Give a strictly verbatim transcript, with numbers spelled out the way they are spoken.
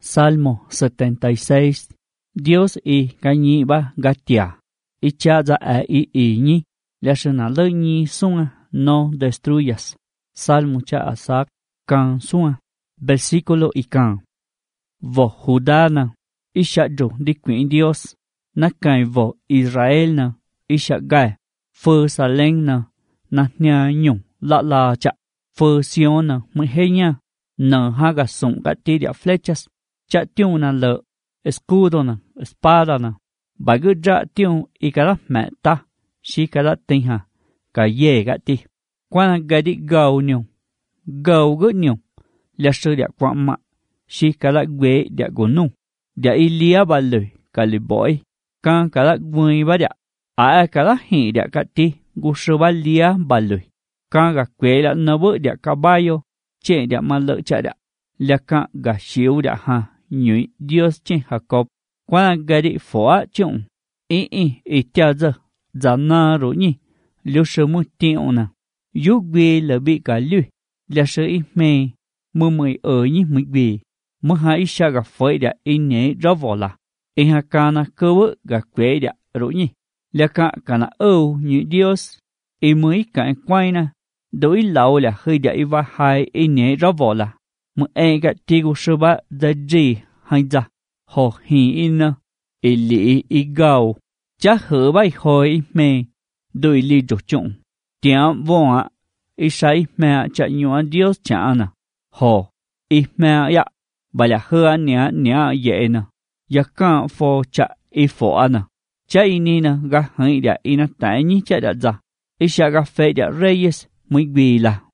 Salmo setenta y seis. Dios y gañi ba gatia. Y cha za a i i ñi. La shena le ñi sunga no destruyas. Salmo cha asak kan sunga. Versículo y kan. Vo Judana. Isha jo di queen Dios. Na kai vo Israel na. Isha gai. Fơ sa leng na. Na nya nhung la la cha. Fơ sion na muy heña. Na haga son gatiria flechas. Cha tiu na le. Escudo na. Espada na. Bagu ja tiu y kada mẹ ta. Shi kada tinh ha. Ka ye gati. Kwana gadi gau nyung. Gau gu nyung. Lia sư dia kwa ma. Shi kada gwe dia gu nung. Dia ilia ba lười. Ka li boi. Kan kada gwe ba dia. A kada hi dia kati. Gu sư ba lia ba lười. Kan ga kwe la na vợ dia caballo. Che dia ma lợ cha dia. Lia kan ga shiu dia ha. Nhụy Dios trên Jacob. Kwana gadi phó chung. Ý ý ý tia dơ. Giá na rủ nhỉ. Liu sư mu tiệu na. Yu gwe là bị cả lưu. Lia sư ý mê. Mơ mười ở nhỉ mười gwe. Mơ ha ý xa gặp phơi dia ý nhé rõ vỏ là. Ý ha ca na cơ vợ gặp quế dia rủ nhỉ. Lia ca ca na âu như Dios. Ý mới cả quay na. Đối lão là hơi dia ý va hai ý nhé rõ vỏ là. Mơ e gạ tì gu sư ba da dì hành ra. Hồ hì in na. Ý lý ý gạo. Chá hở bay hồi ý mê. Đôi lý rục trụng. Tiệm vô ạ. Ý xa ý mẹ chá nhua Dios chá na. Hồ. Ý mẹ ya. Bà là hơ nhá nhá dễ na. Ya càng phô chá ý phô na. Chá ý ni na gá hãy đã ý na tái nhí chá đã ra. Ý xa gá phê đã reyes. Mới vì là